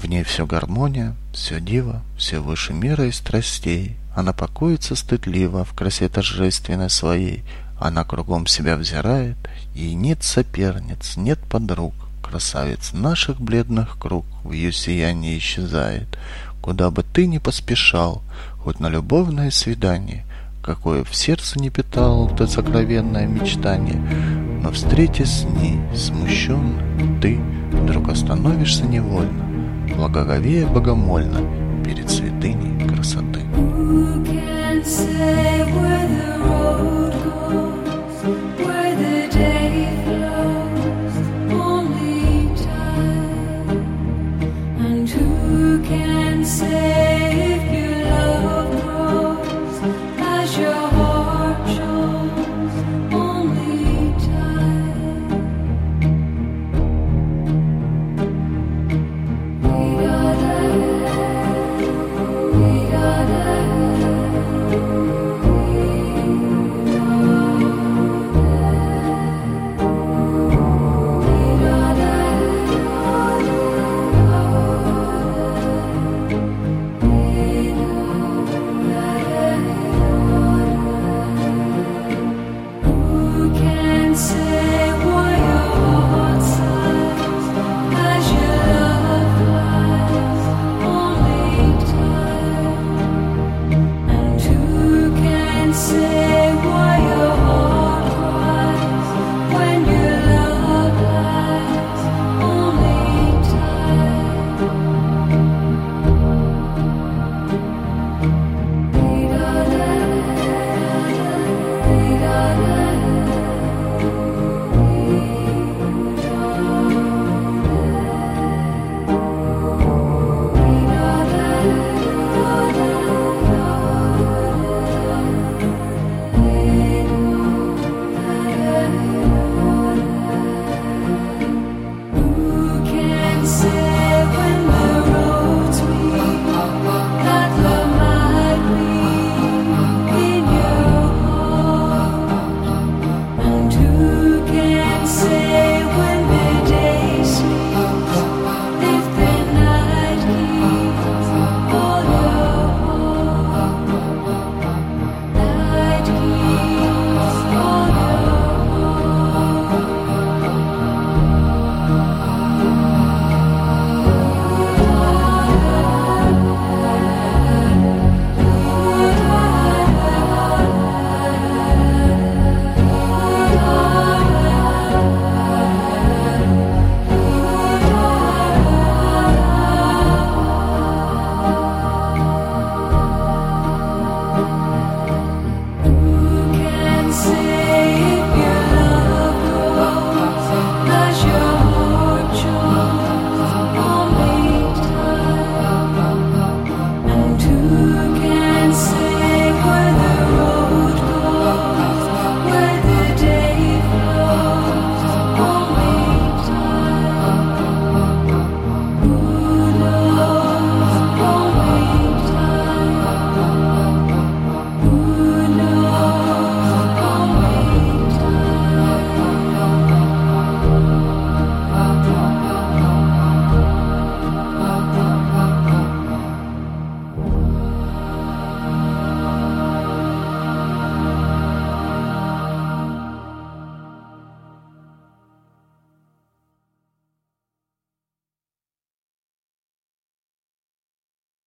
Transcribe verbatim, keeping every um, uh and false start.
В ней все гармония, все диво, все выше мира и страстей. Она покоится стыдливо в красе торжественной своей. Она кругом себя взирает, и нет соперниц, нет подруг. Красавиц наших бледных круг в ее сиянии исчезает. Куда бы ты ни поспешал, хоть на любовное свидание, какое в сердце не питал то сокровенное мечтание, но, встретясь с ней, смущенно, ты вдруг остановишься невольно, благоговея богомольно перед святыней красоты. Say